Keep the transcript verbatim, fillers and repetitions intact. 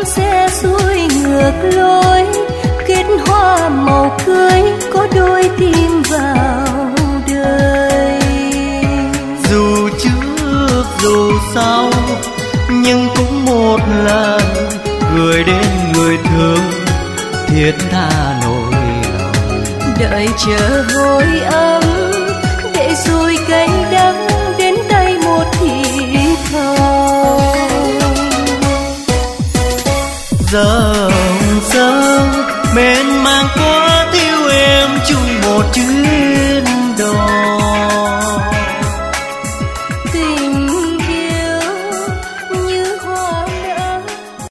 sẽ xuôi ngược lối, kết hoa màu cưới có đôi tim vào đời. Dù trước dù sau nhưng cũng một lần gửi đến người thương thiết tha nỗi lòng. Đợi chờ hồi ấm để rồi cay đắng đến tay một thì thầm. Dòng sông mênh mang có thiếu em chung một chữ